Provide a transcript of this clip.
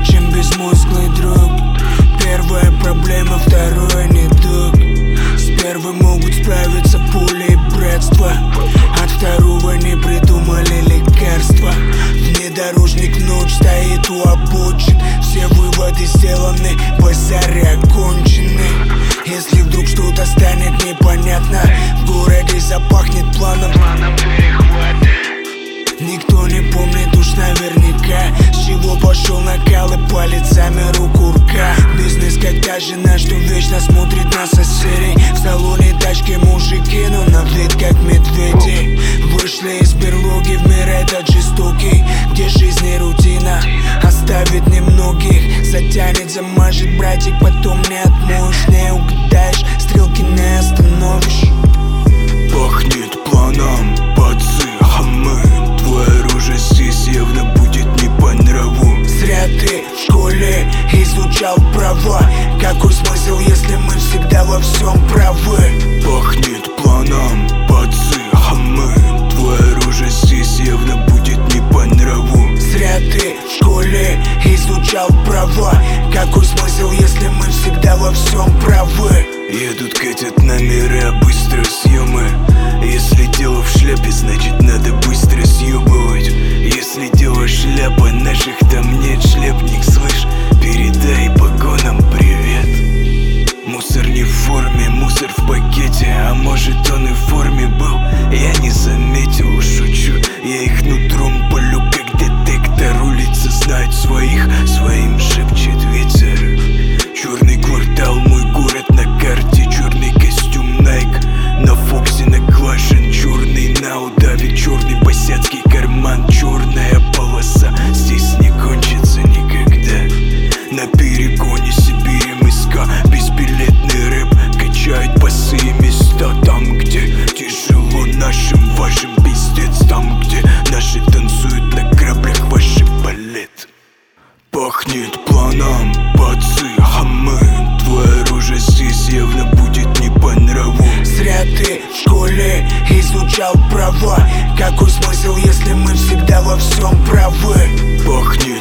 чем безмозглый друг. Первая проблема, второй недуг. С первой могут справиться пули и братство, от второго не придумали лекарства. Внедорожник ночь стоит у обочин, все выводы сделаны, базары окончены. Если вдруг что-то станет непонятно, в городе запахнет планом перехвата. Никто не помнит уж наверняка, с чего пошел накал и палецами рук у рка. Бизнес как та жена, что вечно смотрит на соседей. В салоне тачки мужики, но на вид как медведи. Вышли из берлоги в мир этот жестокий, где жизнь и рутина оставит немногих. Затянет, замажет братик, потом не отмоешь, не угадаешь, стрелки не остановишь. Пахнет планом по цехам. Твое оружие здесь явно будет не по нраву. Зря ты в школе изучал права. Какой смысл, если мы всегда во всем правы? Пахнет планом по цехам. Твое оружие здесь явно будет не по нраву. Зря ты в школе изучал права. Какой смысл, если мы всегда во всем правы? Едут, катят номера, быстро съемы. Если дело в шляпе, значит надо быстро съебывать. Если дело шляпа, наших там нет, шляпник, слышь, передай погонам привет. Мусор не в форме, мусор в пакете, а может он и в форме был, я не заметил, шучу. Я их нутром полю, как детектор. Улицы знают своих, своим шепчет ветер. Черный квартал, мой город на карте. Черный костюм Nike, на Фоксе наглажен. Черный на удаве, черный босяцкий карман. Черная полоса, здесь не кончится никогда. На перегоне Сибири МСК, безбилетный рэп качает босые места. Там, где тяжело нашим, вашим пиздец. Там, где наши танцуют на граблях, ваши балет. Пахнет планом по цехам. Твое оружие здесь явно будет не по нраву. Зря ты в школе изучал права. Какой смысл, если мы всегда во всем правы? Пахнет